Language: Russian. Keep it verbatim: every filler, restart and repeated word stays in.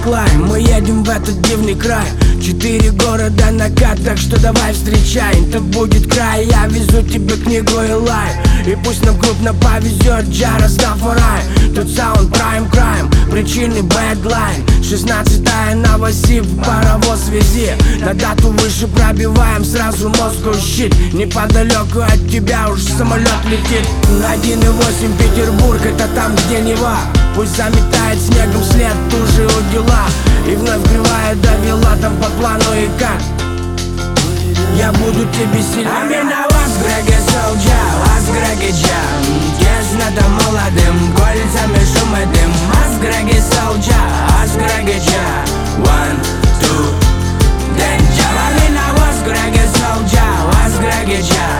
Клайн. Мы едем в этот дивный край. Четыре города накат, так что давай встречай. Это будет край, я везу тебе книгу и лай. И пусть нам крупно повезет, Джара Стафарай. Тут саунд прайм крайм, причины бэдлайн. Шестнадцатая Новосиб, паровоз вези. На дату выше пробиваем, сразу Москву щит. Неподалеку от тебя уж самолет летит. Один и восемь Петербург, это там, где Нева. Пусть заметает снегом след, ту же удила. И вновь кривая довела там по плану и как. Я буду тебе сильнее. Амина вас, Греги Солджа, вас, Греги Джам. Кеснато молодым, кольцами шум и дым. Вас, Греги Солджа, вас, Греги Джам. One, two, then jump. Амина вас, Греги Солджа, вас, Греги Джам.